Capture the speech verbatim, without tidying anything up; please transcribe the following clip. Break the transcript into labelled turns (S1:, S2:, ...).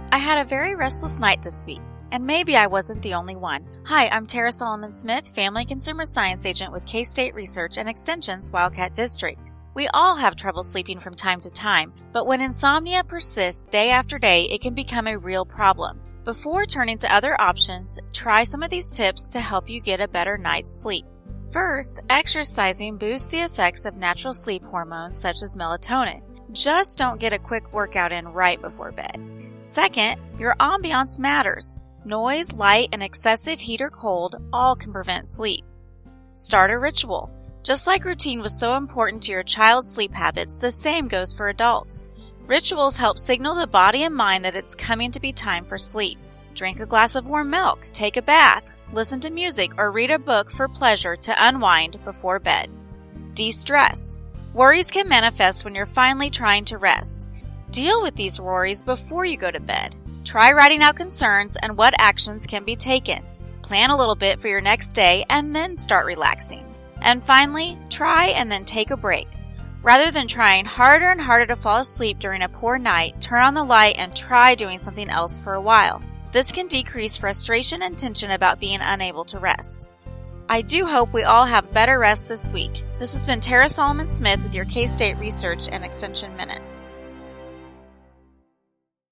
S1: I had a very restless night this week, and maybe I wasn't the only one. Hi, I'm Tara Solomon Smith, Family Consumer Science Agent with K-State Research and Extension's Wildcat District. We all have trouble sleeping from time to time, but when insomnia persists day after day, it can become a real problem. Before turning to other options, try some of these tips to help you get a better night's sleep. First, exercising boosts the effects of natural sleep hormones such as melatonin. Just don't get a quick workout in right before bed. Second, your ambiance matters. Noise, light, and excessive heat or cold all can prevent sleep. Start a ritual. Just like routine was so important to your child's sleep habits, the same goes for adults. Rituals help signal the body and mind that it's coming to be time for sleep. Drink a glass of warm milk, take a bath, listen to music, or read a book for pleasure to unwind before bed. De-stress. Worries can manifest when you're finally trying to rest. Deal with these worries before you go to bed. Try writing out concerns and what actions can be taken. Plan a little bit for your next day and then start relaxing. And finally, try and then take a break. Rather than trying harder and harder to fall asleep during a poor night, turn on the light and try doing something else for a while. This can decrease frustration and tension about being unable to rest. I do hope we all have better rest this week. This has been Tara Solomon Smith with your K-State Research and Extension Minute.